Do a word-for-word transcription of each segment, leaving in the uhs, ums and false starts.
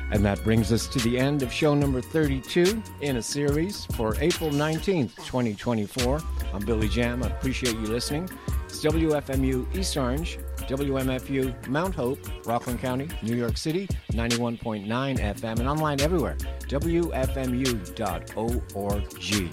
And that brings us to the end of show number thirty-two in a series for April nineteenth, twenty twenty-four. I'm Billy Jam. I appreciate you listening. It's W F M U East Orange, W M F U Mount Hope, Rockland County, New York City, ninety-one point nine F M, and online everywhere, W F M U dot org.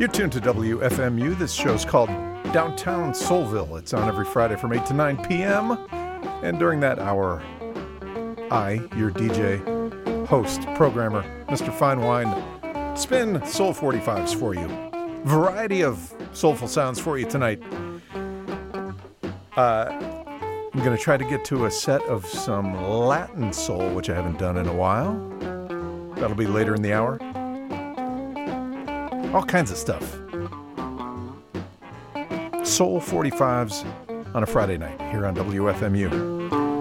You're tuned to W F M U. This show's called Downtown Soulville. It's on every Friday from eight to nine p.m. And during that hour, I, your D J, host, programmer, Mister Fine Wine, spin Soul forty-fives for you. Variety of soulful sounds for you tonight. Uh, I'm going to try to get to a set of some Latin soul, which I haven't done in a while. That'll be later in the hour. All kinds of stuff. Soul forty-fives on a Friday night here on W F M U.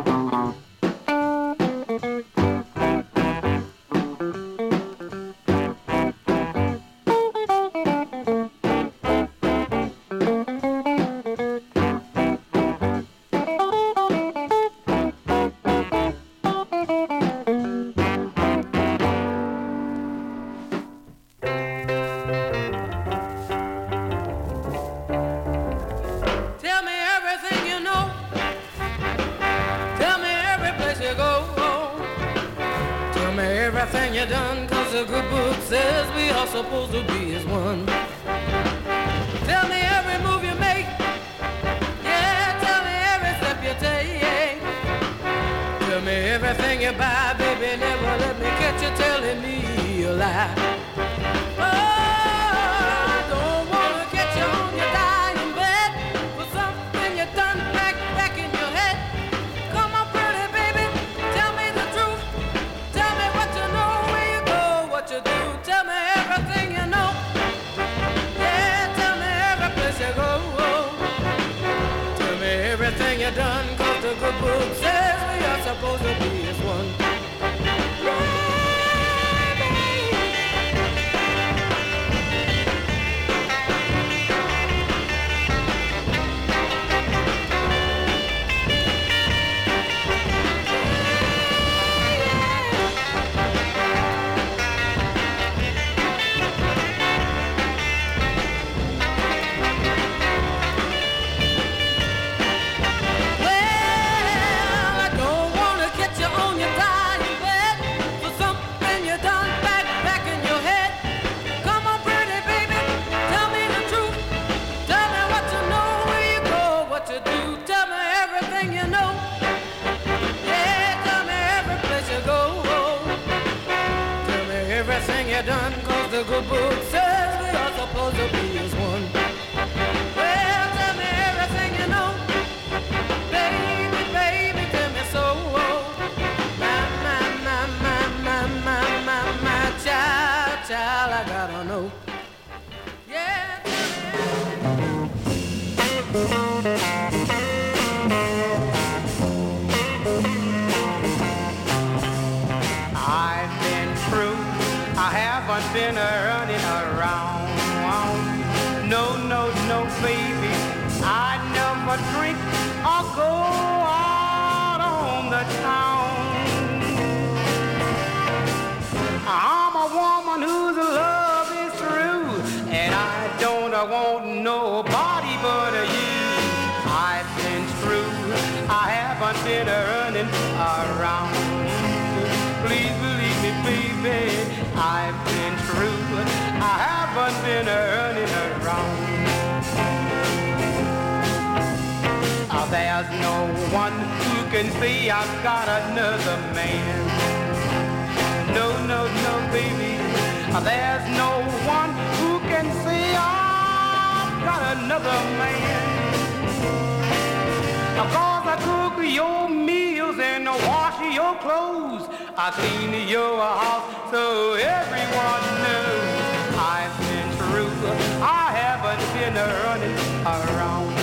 I clean your house so everyone knows I've been true. I haven't been running around.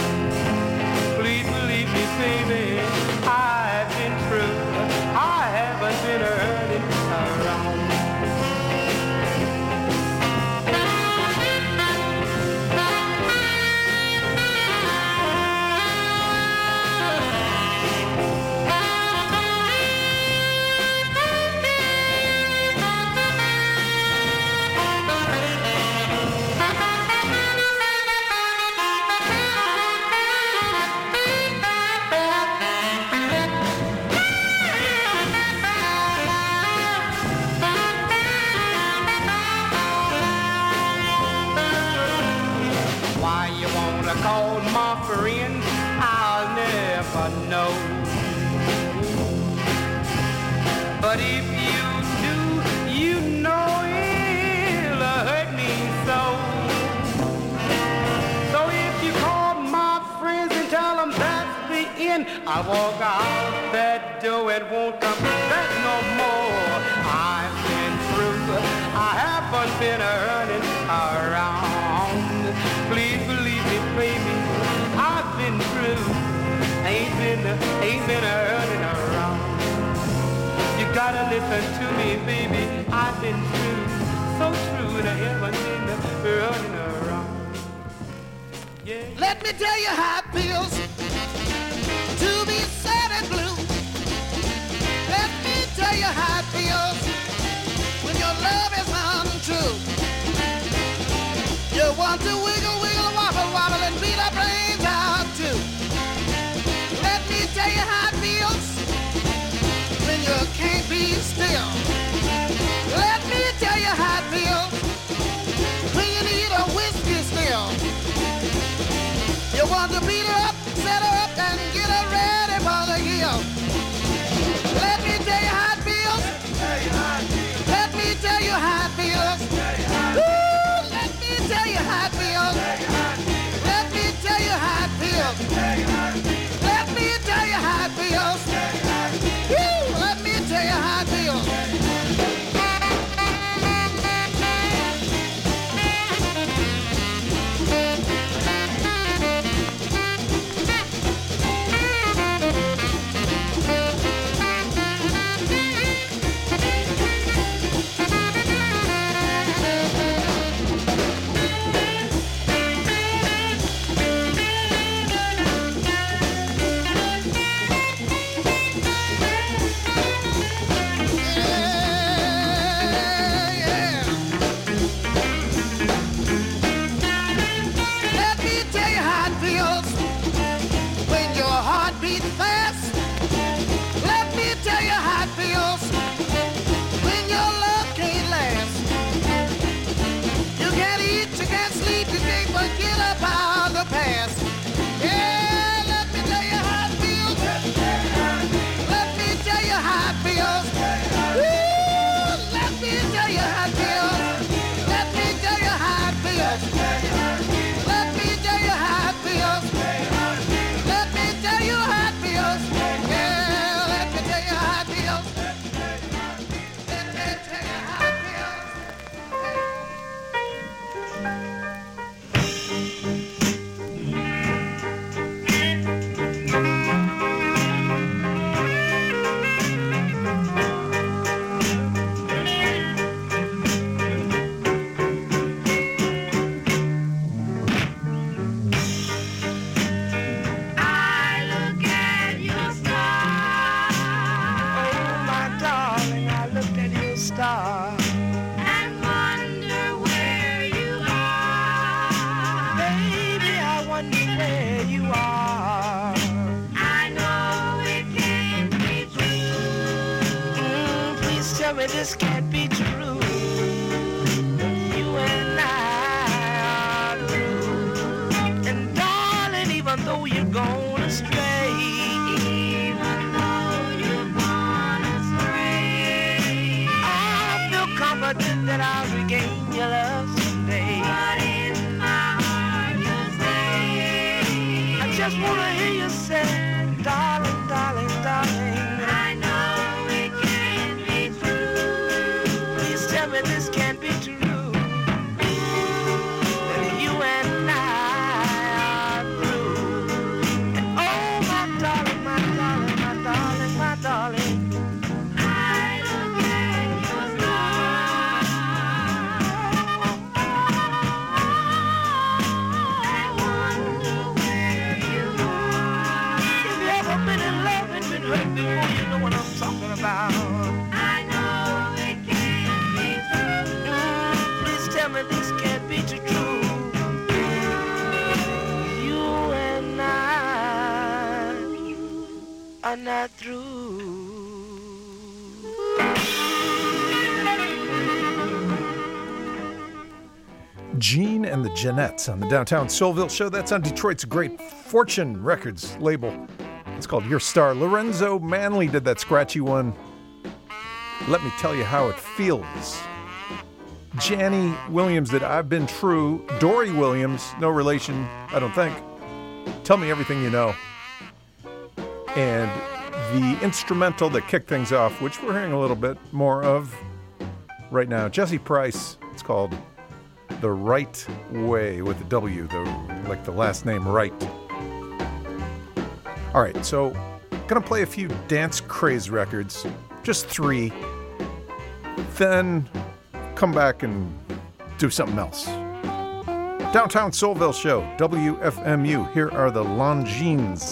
Please believe me, baby, I've been true. I haven't been running around. know. But if you do, you know it'll hurt me so. So if you call my friends and tell them that's the end, I walk out that door and won't come back no more. I've been through, I haven't been running around. Please believe me, baby, I've been through. Ain't been, ain't been running around. You gotta listen to me, baby, I've been through. So true, and I haven't been running around. Yeah. Let me tell you how it feels to be sad and blue. Let me tell you how it feels when your love is untrue. You want to wiggle, wiggle, wobble, wobble, and beat our brains out too. Let me tell you how it feels when you can't be still. Let me tell you how it feels when you need a whiskey still. You want to beat her up, set her up, and get her ready for the hill. Let me tell you how it feels. Let me tell you how it feels. Ooh, let me tell you how it feels. Let me tell you how it feels. Let me tell you how it feels. Ooh, let me tell you how it feels. This can't be true. You and I are through. And darling, even though you're gone astray, even though you're gone astray, I feel confident that I'll regain your love someday. But in my heart you stay. I just wanna hear you say, darling, darling, darling. This can't be true. That you and I are through. And oh, my darling, my darling, my darling, my darling, I look at your star. I wonder where you are. If you ever been in love and been hurt before, you know what I'm talking about. Tell me this can't be too true. You and I are not through. Gene and the Jeanettes on the Downtown Soulville Show. That's on Detroit's Great Fortune Records label. It's called Your Star. Lorenzo Manley did that scratchy one. Let Me Tell You How It Feels. Janny Williams did I've Been True. Dory Williams, no relation, I don't think. Tell Me Everything You Know. And the instrumental that kicked things off, which we're hearing a little bit more of right now, Jesse Price. It's called The Right Way with the W, the like the last name Wright. All right, so gonna play a few Dance Craze records, just three, then come back and do something else. Downtown Soulville Show, W F M U. Here are the Longines.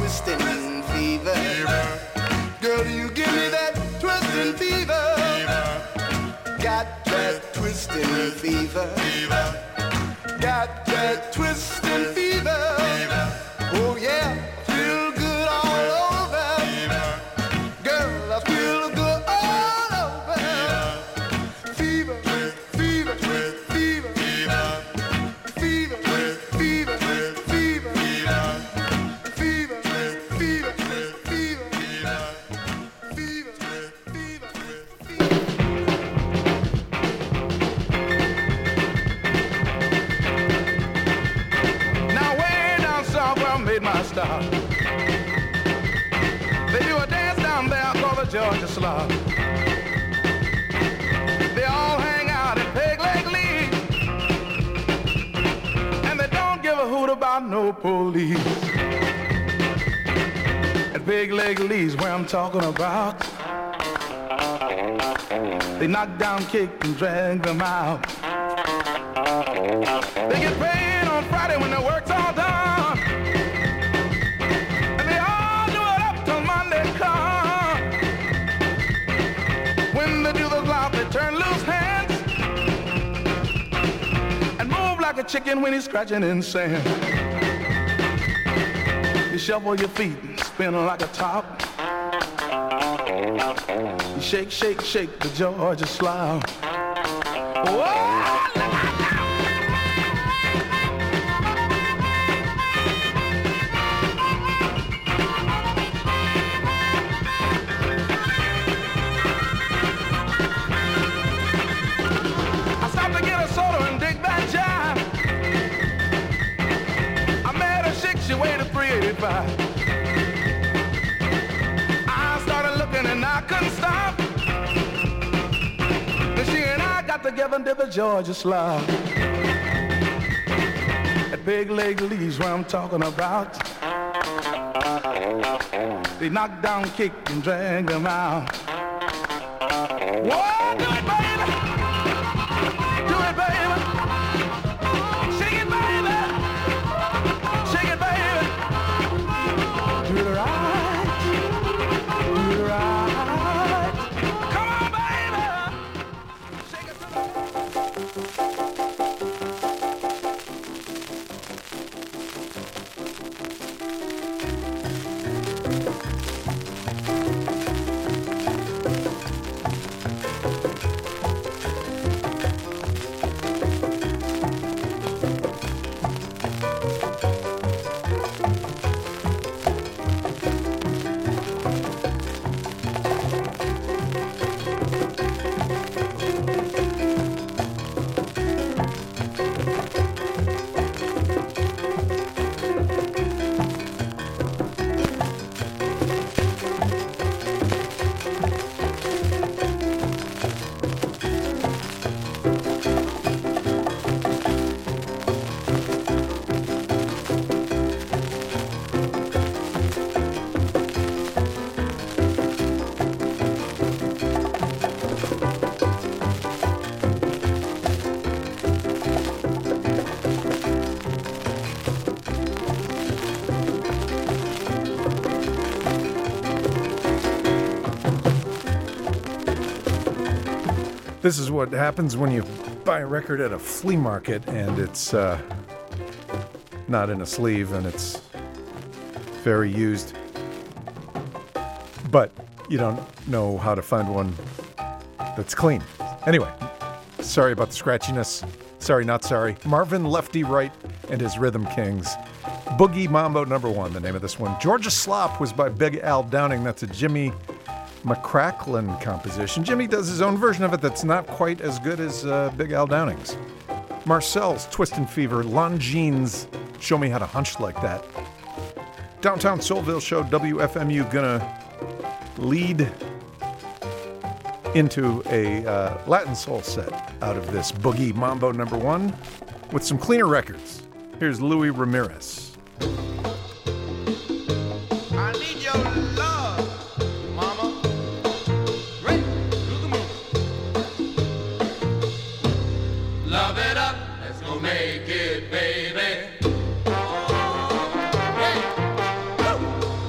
twisting fever. Girl, you give me that twisting fever. Got that twisting fever. Got that twisting fever. Oh yeah, feel good all over. Girl, I feel good all over. Fever, fever, fever, fever, fever, fever, fever, fever, fever, fever, fever. Now way down south where I made my stop, they do a dance down there called the Georgia Slop. They all hang out at Peg Leg Lee, and they don't give a hoot about no police. At Peg Leg Lee's where I'm talking about, they knock down, kick, and drag them out. They get paid on Friday when the work's all done, and they all do it up till Monday come. When they do the slop, they turn loose hands and move like a chicken when he's scratching in sand. You shuffle your feet and spin like a top. You shake, shake, shake the Georgia Slop. Whoa! She weighed a three eighty-five. I started looking and I couldn't stop. Then she and I got together and did the Georgia Slop. At Peg Leg Lee's where I'm talking about, they knock down, kick, and drag them out. Whoa, do it, baby! Do it, baby! Shake it, baby! Shake it, baby! Do it right, do it right. Come on, baby. Shake it to the... This is what happens when you buy a record at a flea market and it's uh, not in a sleeve and it's very used, but you don't know how to find one that's clean. Anyway, sorry about the scratchiness. Sorry, not sorry. Marvin Lefty Wright and his Rhythm Kings. Boogie Mambo number one, the name of this one. Georgia Slop was by Big Al Downing. That's a Jimmy McCracklin composition. Jimmy does his own version of it that's not quite as good as uh, Big Al Downing's. Marcel's Twistin' Fever, Longines Show Me How to Hunch Like That. Downtown Soulville Show, W F M U gonna lead into a uh, Latin soul set out of this Boogie Mambo number one with some cleaner records. Here's Louis Ramirez. I need your love, mama. Great, look at me. Love it up, let's go make it, baby. Hey, woo.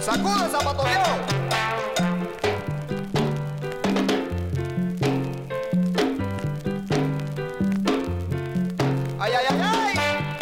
Sacude, zapato viejo. Ay, ay, ay, ay.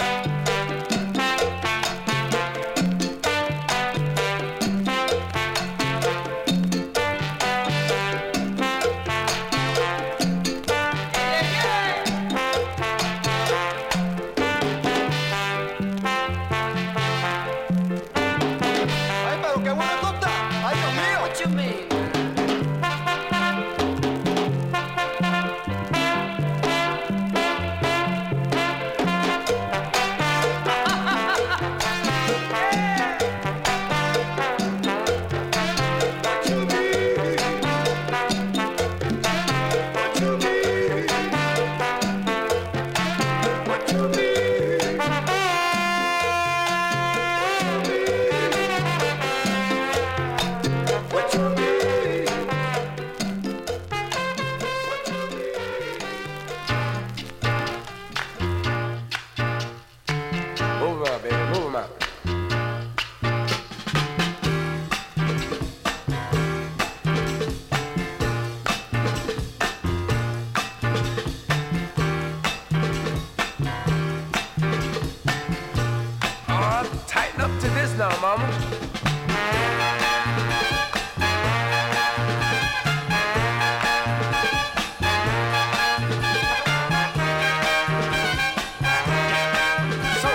Ay, pero qué bueno tú estás. Ay, Dios mío. What you mean? Move 'em out, baby. Move 'em out. Oh, tighten up to this now, mama. So,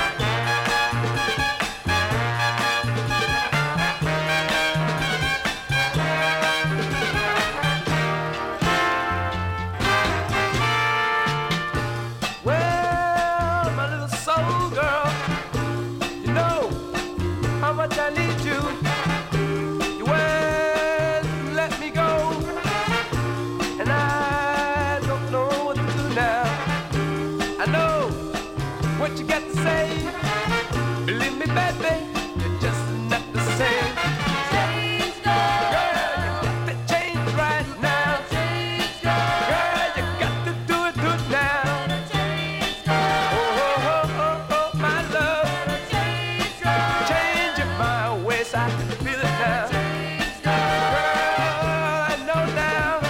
well, my little soul girl, you know how much I need you. You won't let me go, and I don't know what to do now. I know what you got to say. Believe me, baby, you're just not the same. Girl, you got to change right now. Girl, you got to do it good now. Oh, oh, oh, oh, oh, my love. Changing my ways, I can feel it now. Girl, I know now.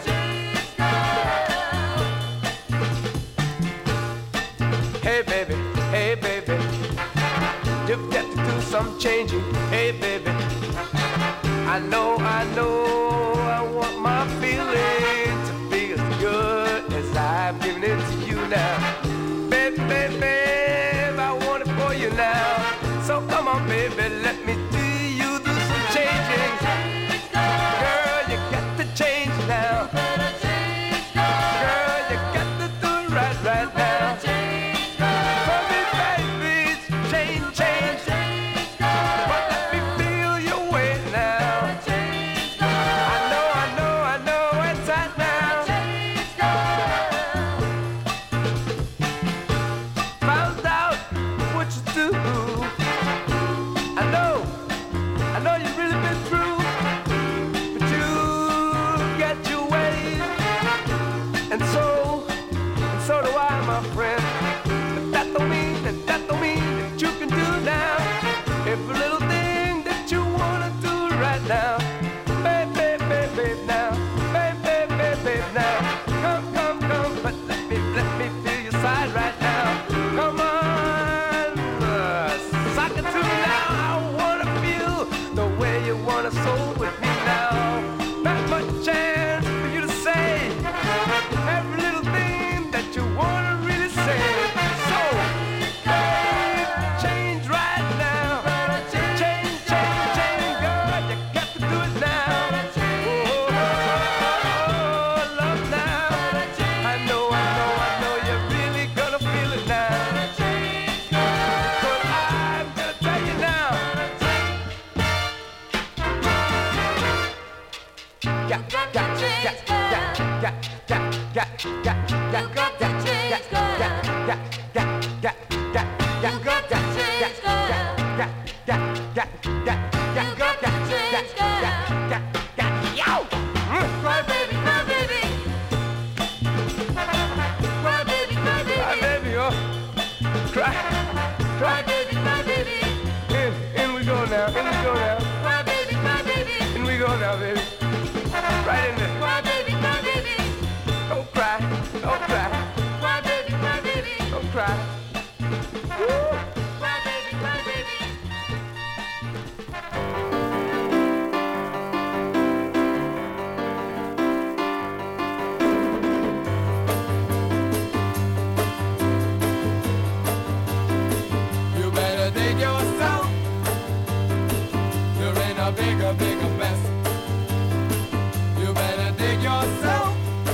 Hey, baby, hey, baby. You've got to do some changing. Hey, baby. I know, I know, I want my feeling to be as good as I've given it to you now. Baby, baby, baby, I want it for you now. So come on, baby, let me do you do some changing. Girl, you got to change now. Girl, you got to do it right, right now. For me, baby, change, change. But let me feel your way now. I know, I know, I know it's right now. Found out what you do. I know, I know you've really been through, but you got your ways, and so, and so do I, my friend. But that don't mean, that that don't mean that you can do now every little thing that you wanna do right now. Babe, babe, babe, babe, now. Babe, babe, babe, babe, now. Come, come, come, but let me, let me feel your side right now. Come on, uh, sock it to me now. I wanna feel the way you wanna soul with me now. Not much chance for you to say every little thing that you wanna really say. So, babe, change right now. Change, change, change, girl, you got to do it now. Oh, oh, oh, love now. I know, I know, I know you're really gonna feel it now. But I'm gonna tell you now. Yeah, yeah, yeah, yeah, yeah, yeah, yeah, yeah, yeah, yeah, yeah, yeah, yeah, yeah, yeah, yeah, Cry baby, cry baby. Cry baby, cry baby. Cry baby, oh. Cry. Cry baby, cry baby. In, in we go now, in we go now. cry. Woo! My baby, my baby. You better dig yourself. You're in a bigger, bigger mess. You better dig yourself.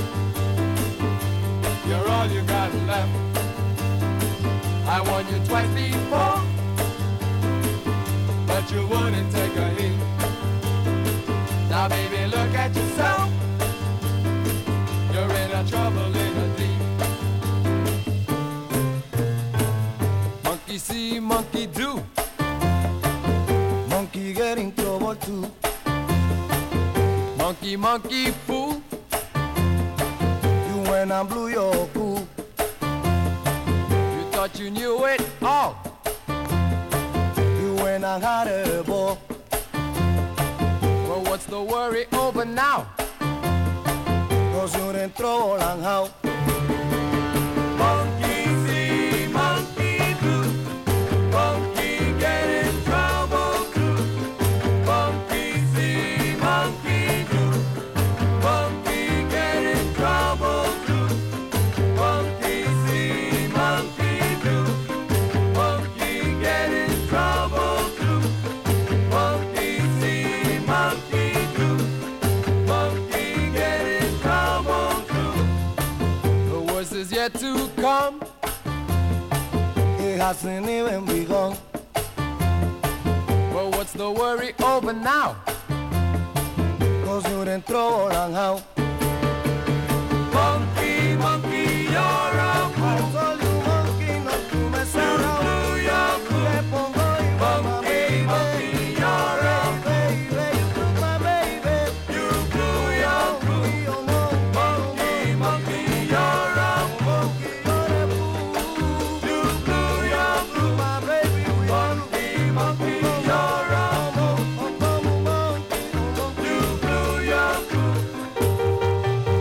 You're all you got left. I warned you twice before, but you wouldn't take a heed. Now baby, look at yourself. You're in a trouble in a deep. Monkey see, monkey do. Monkey get in trouble too. Monkey, monkey fool. You went and blew your cool. You thought you knew it all. You went and had a ball. Well, what's the worry over now? Cause you're in trouble and how. Monkey see, monkey do. Monkey get in trouble too. Monkey see, monkey do. Monkey get in trouble too. Monkey see, monkey do. Monkey get in trouble too. Monkey see, monkey do. Monkey get in trouble too. The worst is yet to come. It hasn't even begun. Well, what's the worry over now? Cause you're in trouble and how. Monkey, monkey, you're a I fool. told you monkey not to mess around. Do your Le fool. pongo igual, my Monkey, baby. monkey, you're a Baby, baby, you took my baby. You do your fool. Monkey, oh, monkey, Monkey, monkey, you're a fool. monkey, you're a fool. You do your fool. My baby, we are Monkey, monkey, you're a fool. You do your fool.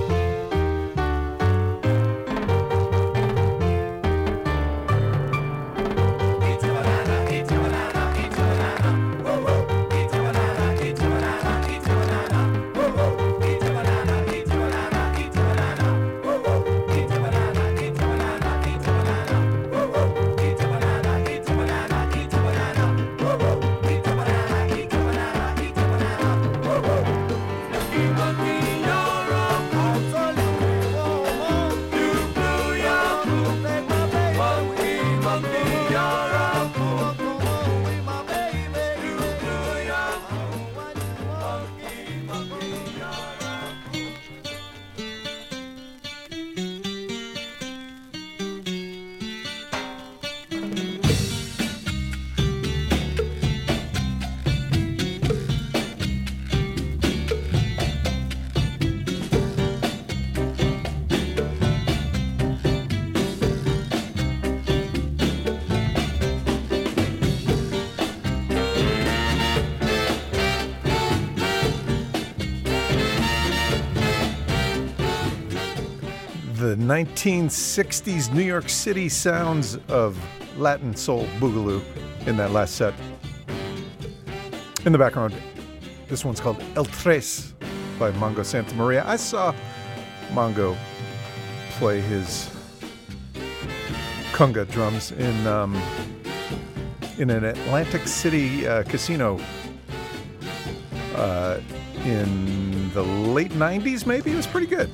Eat your banana, eat your banana, eat your banana. Woo woo. Eat your banana, eat your banana, eat your banana. Woo woo. Eat your banana, eat your banana, eat your banana. Woo woo. Eat your banana, eat your banana, eat your banana. Woo woo. Eat your banana, eat your banana, eat your banana. Woo woo. Eat your banana, eat your banana, eat your banana. Woo woo. Monkey, monkey, you're a fool. You blew your fool. Monkey, monkey, you're a fool. You blew your fool. Monkey, monkey, you're a fool. The nineteen sixties New York City sounds of Latin soul boogaloo in that last set. In the background, this one's called El Tres by Mongo Santamaria. I saw Mongo play his conga drums in um, in an Atlantic City uh, casino uh, in the late nineties, maybe. It was pretty good.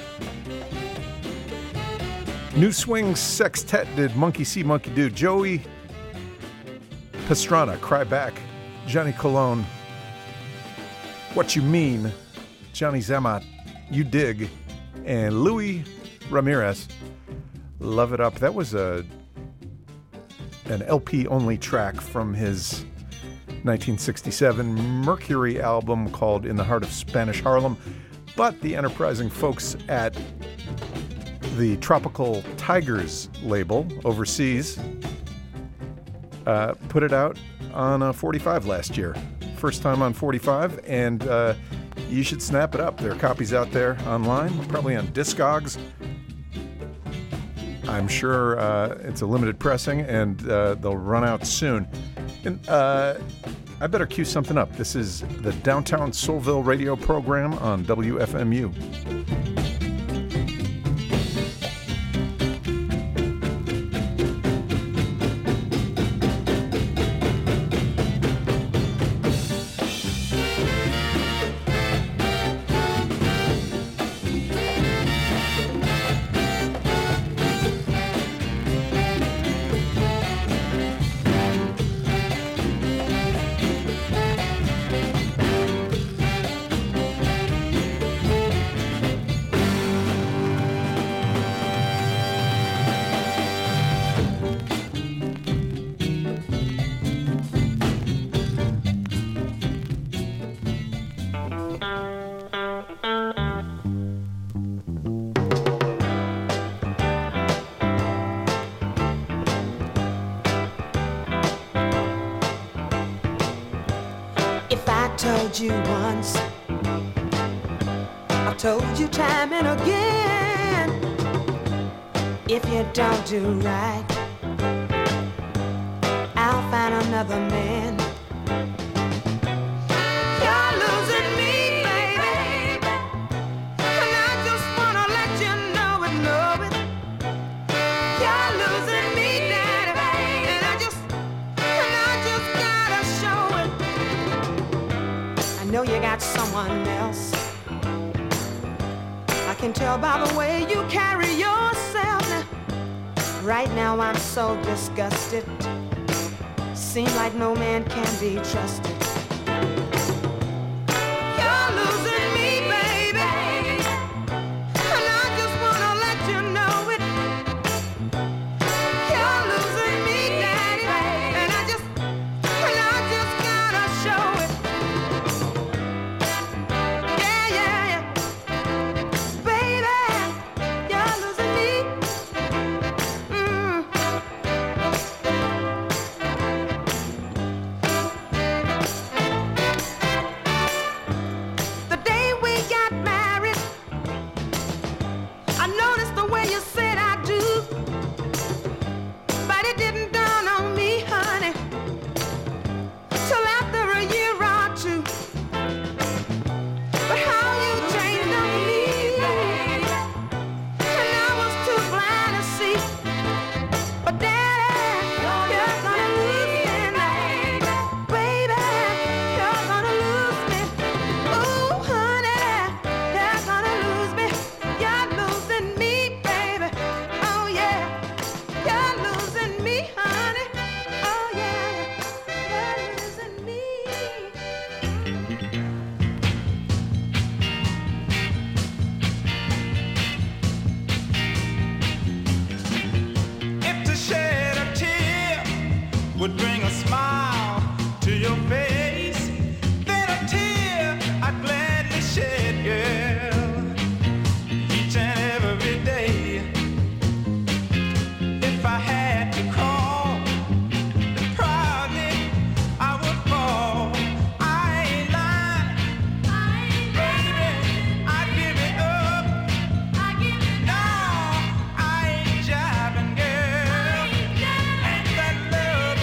New Swing Sextet did Monkey See, Monkey Do. Joey Pastrana, Cry Back. Johnny Colon, What You Mean. Johnny Zamat, You Dig. And Louis Ramirez, Love It Up. That was a an L P-only track from his nineteen sixty-seven Mercury album called In the Heart of Spanish Harlem. But the enterprising folks at the Tropical Tigers label overseas uh, put it out on a forty-five last year. First time on forty-five, and uh, you should snap it up. There are copies out there online, probably on Discogs. I'm sure uh, it's a limited pressing, and uh, they'll run out soon. And uh, I better cue something up. This is the Downtown Soulville radio program on W F M U. Told you once, I've told you time and again, if you don't do right, I'll find another man. You're losing me, baby, and I just wanna let you know it, know it. You're losing me, daddy, and I just, and I just gotta show it. I know you got someone else. I can tell by the way you carry yourself. Now, right now I'm so disgusted. Seems like no man can be trusted. You're losing me, baby, and I just wanna let you know it. You're losing me, daddy, and I just, and I just gotta show it. Would bring a smile to your face, then a tear I'd gladly shed, girl, each and every day. If I had to crawl, proudly I would fall. I ain't lying, I ain't baby, I'd give it up. I give it no, I ain't jiving, girl. Ain't that love?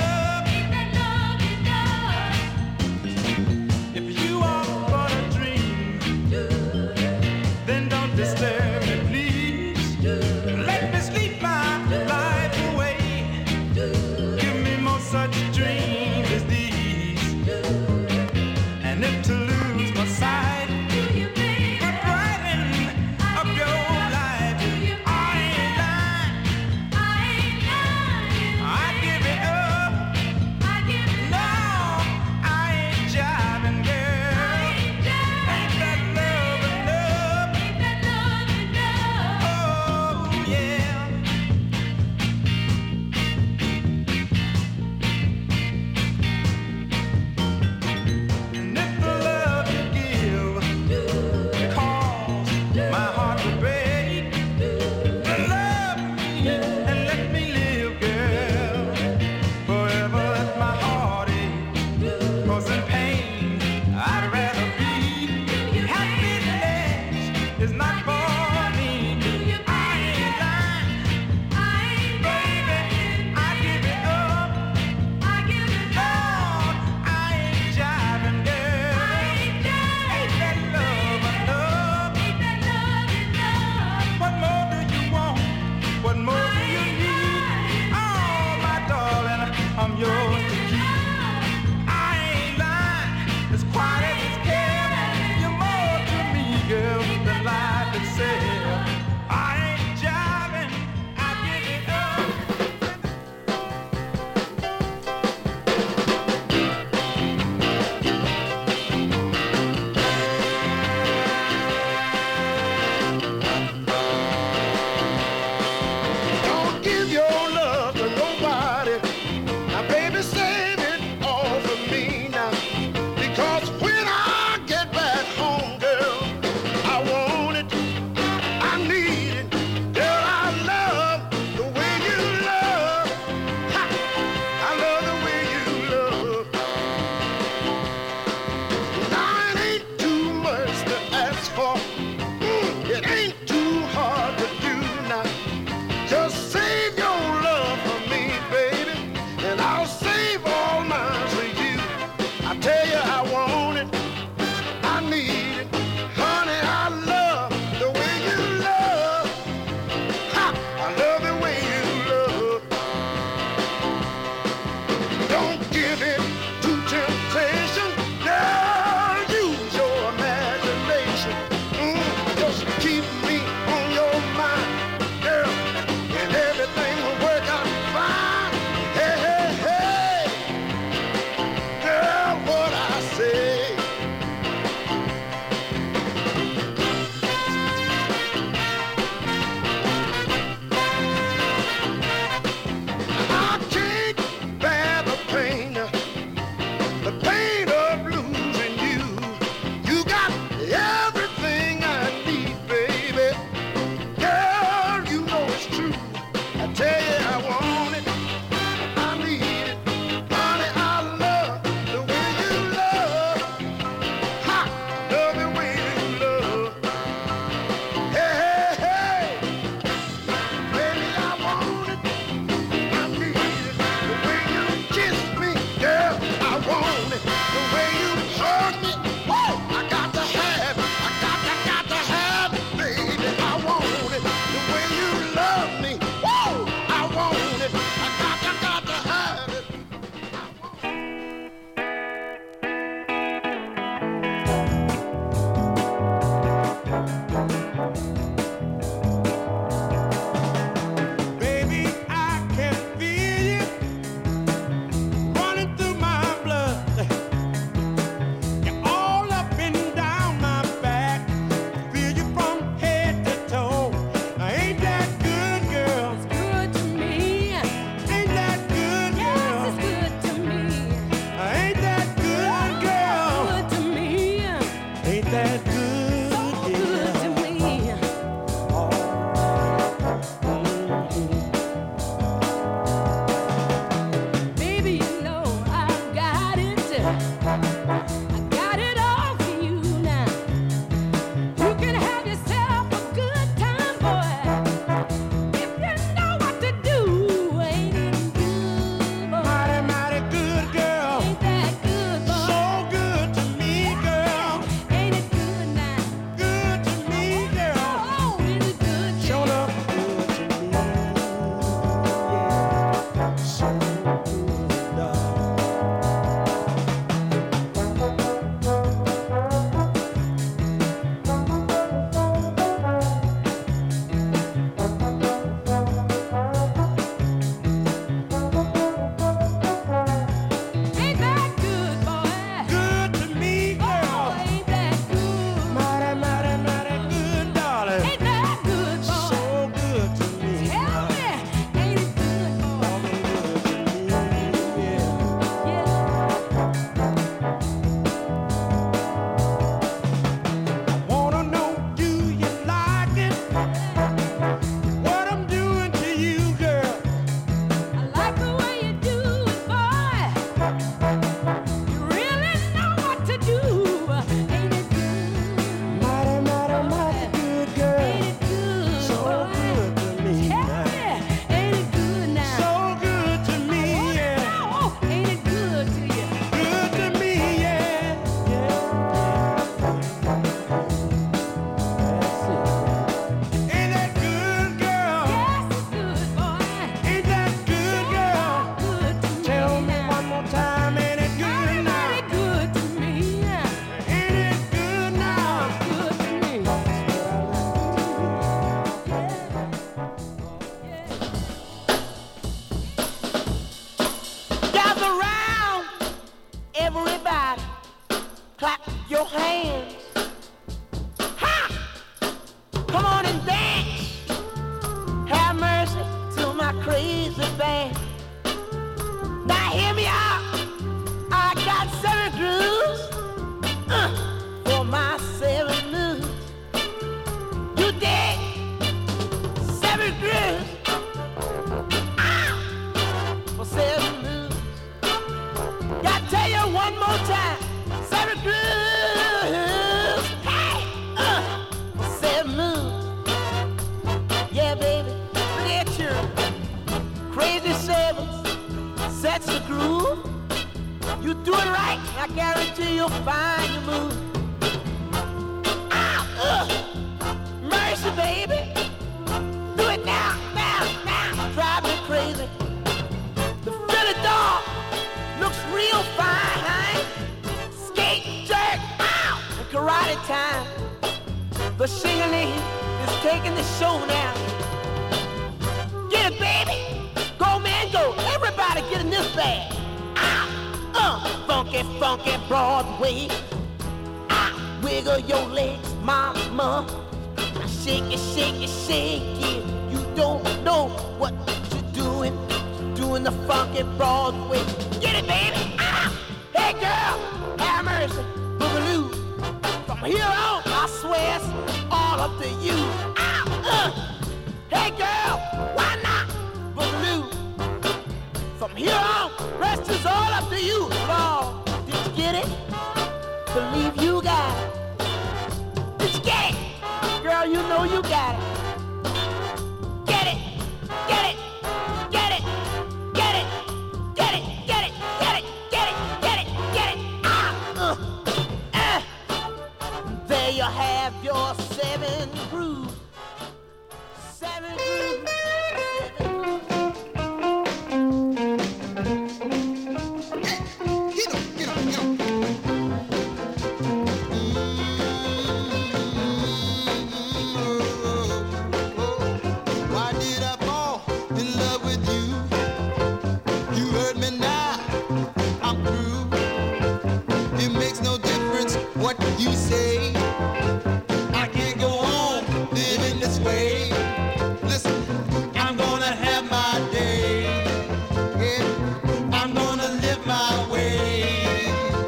If you are but a dream, then don't disturb me, please. Let me sleep my life away. Give me more such dreams as these. And if to lose my sight would brighten up your life, I ain't lying, I'd give it up. No, I ain't jiving, girl. Ain't that love enough? Oh, yeah. your hands. Ha! Come on and dance. Have mercy to my crazy band. Now hear me out. I got seven grooves uh, for my seven moves. You dig? Seven grooves ah, for seven moves. Gotta tell you one more time. Seven grooves, hey, uh, for seven moves. Yeah, baby, look at you. Crazy sevens sets the groove. You do it right, I guarantee you'll find your move. Ah, uh, mercy, baby. Do it now, now, now. Drive me crazy. The Philly dog looks real fine. Skate, jerk, ow, and karate time. The shingaling is taking the show now. Get it, baby. Go, man, go. Everybody get in this bag. Ow, uh, funky, funky Broadway. Ah, wiggle your legs, mama. Shake it, shake it, shake it. You don't know what you're doing. Doing the funky Broadway. Get it, baby. Ah, hey, girl, have mercy. Boogaloo. From here on, I swear it's all up to you. Ah, uh. Hey, girl, why not? Boogaloo. From here on, rest is all up to you. Lord, did you get it? Believe you got it. Did you get it? Girl, you know you got it. Get it, get it, get it, get it, get it, get it, get it, get it, get it, get it. Ah, uh, uh. There you have your seven grooves. Seven grooves. You say I can't go on living this way. Listen, I'm gonna have my day. Yeah, I'm gonna live my way.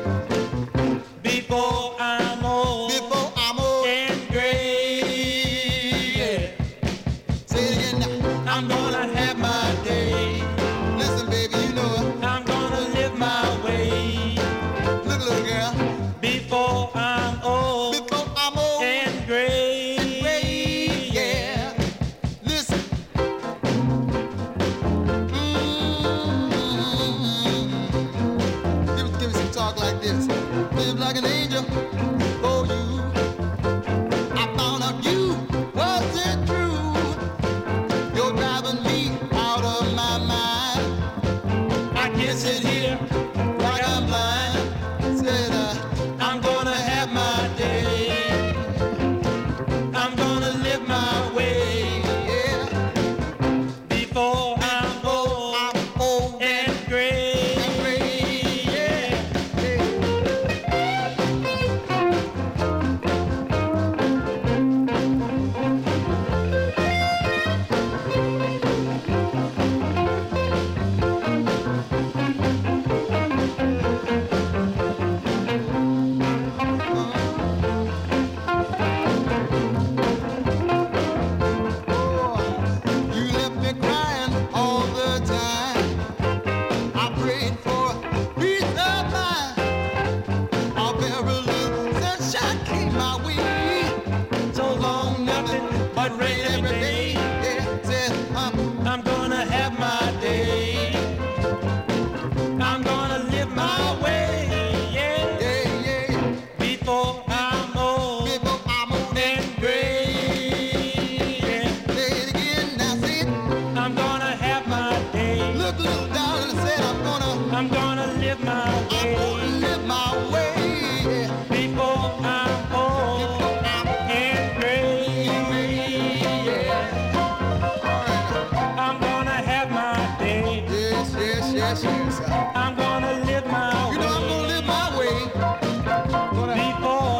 Before I'm old, before I'm old and gray. Yeah. Say it again now. I'm gonna have my day. Listen, baby, you know it. I'm gonna live my way. Look, little girl. Before I'm old, before I'm old and gray, and gray, yeah. Listen, mm-hmm. give, give me some talk like this. Live like an angel for you. I found out you wasn't true. You're driving me out of my mind. I can't sit here like I'm blind. Said uh. I'm gonna have my day. I'm gonna live my way. Yeah. Before I'm old, I'm old and gray. And gray. Yeah. I'm gonna live my way. You know I'm gonna live my way. Gonna before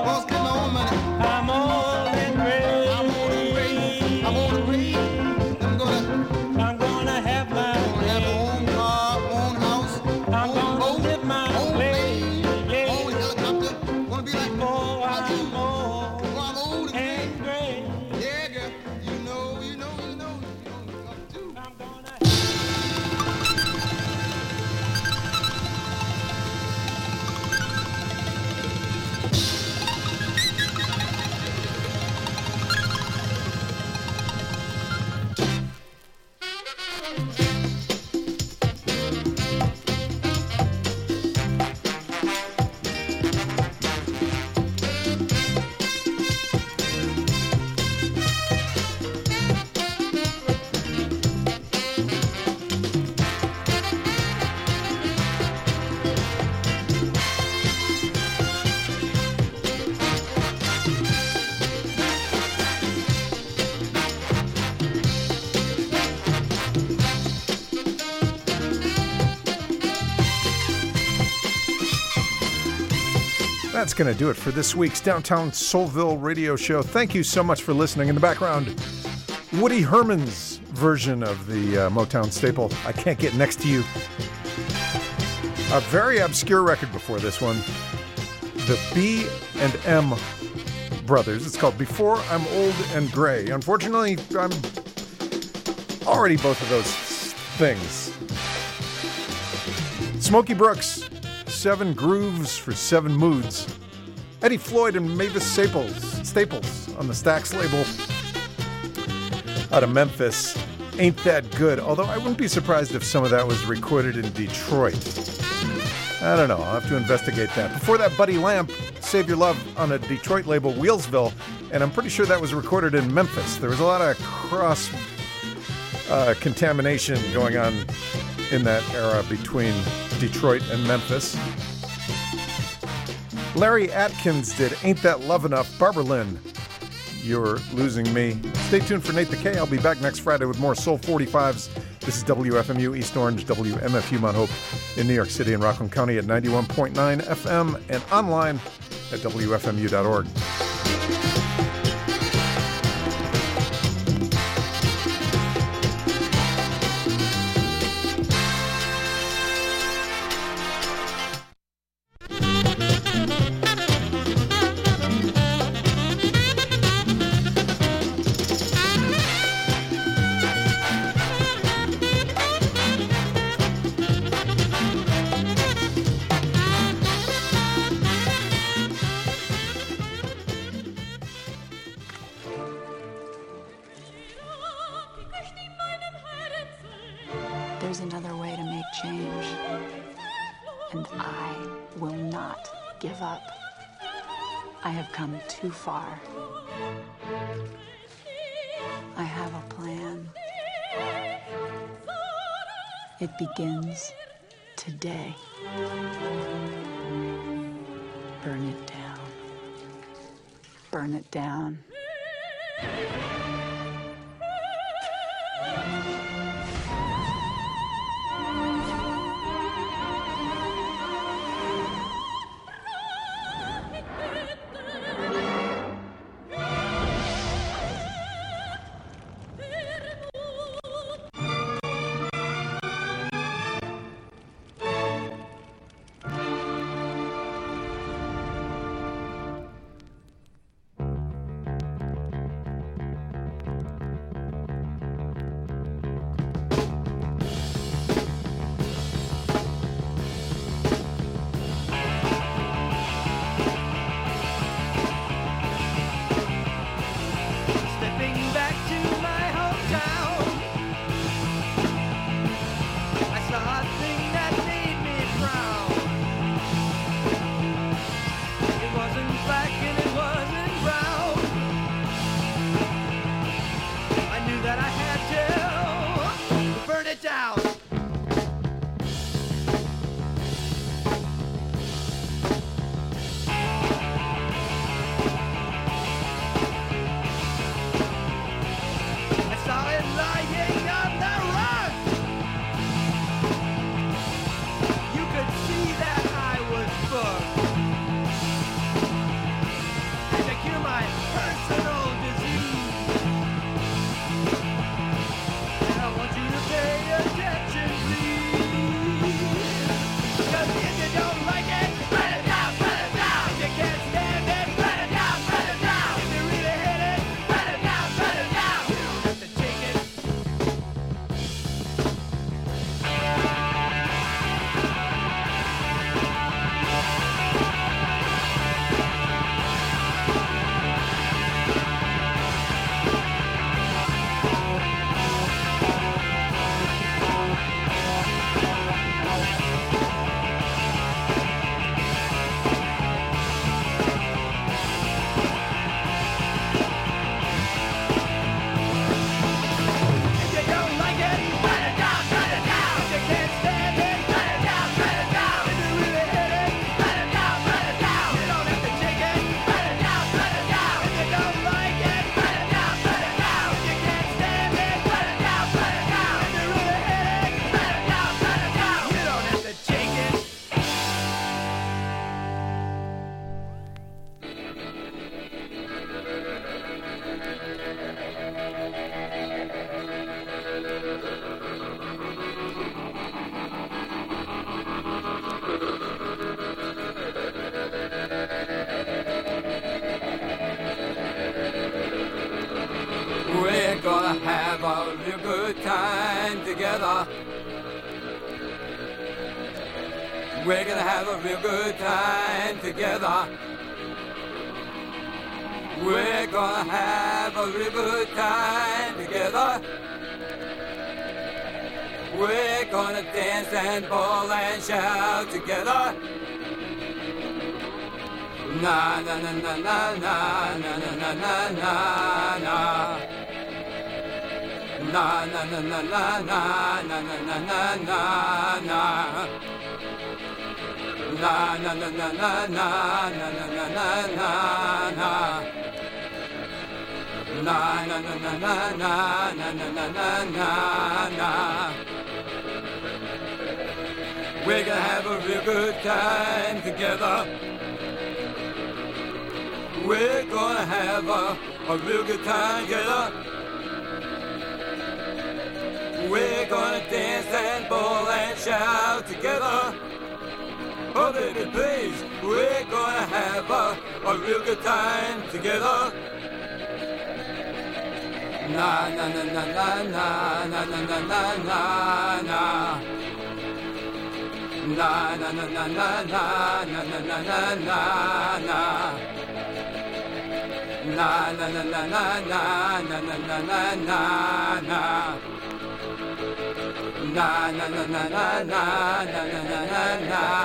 That's going to do it for this week's Downtown Soulville radio show. Thank you so much for listening. In the background, Woody Herman's version of the uh, Motown staple, I Can't Get Next to You. A very obscure record before this one. The B and M Brothers. It's called Before I'm Old and Gray. Unfortunately, I'm already both of those things. Smokey Brooks, Seven Grooves for Seven Moods. Eddie Floyd and Mavis Staples, Staples on the Stax label out of Memphis. Ain't That Good, although I wouldn't be surprised if some of that was recorded in Detroit. I don't know, I'll have to investigate that. Before that, Buddy Lamp, Save Your Love on a Detroit label, Wheelsville, and I'm pretty sure that was recorded in Memphis. There was a lot of cross uh, contamination going on in that era between Detroit and Memphis. Larry Atkins did Ain't That Love Enough. Barbara Lynn, You're Losing Me. Stay tuned for Nate the K. I'll be back next Friday with more Soul forty-fives. This is W F M U East Orange, W M F U Mount Hope in New York City and Rockland County at ninety-one point nine F M and online at W F M U dot org. There's another way to make change, and I will not give up. I have come too far. I have a plan. It begins today. Burn it down. Burn it down. have a real good time together. We're gonna have a real good time together. We're gonna have a real good time together. We're gonna dance and ball and shout together. Na na na na na na na na na na na na. Na na na na na na na na na na na na. Na na na na na na na na na na na na. Na na na na na na na na na na na na. We're gonna have a real good time together. We're gonna have a, a real good time together. We're gonna dance and ball and shout together. Oh baby please, we're gonna have a, a real good time together. Na na na na na na na na na na na na. Na na na na na na na na na na na na. Na na na na na na na na na na na na. Na na na na na na na na na na na.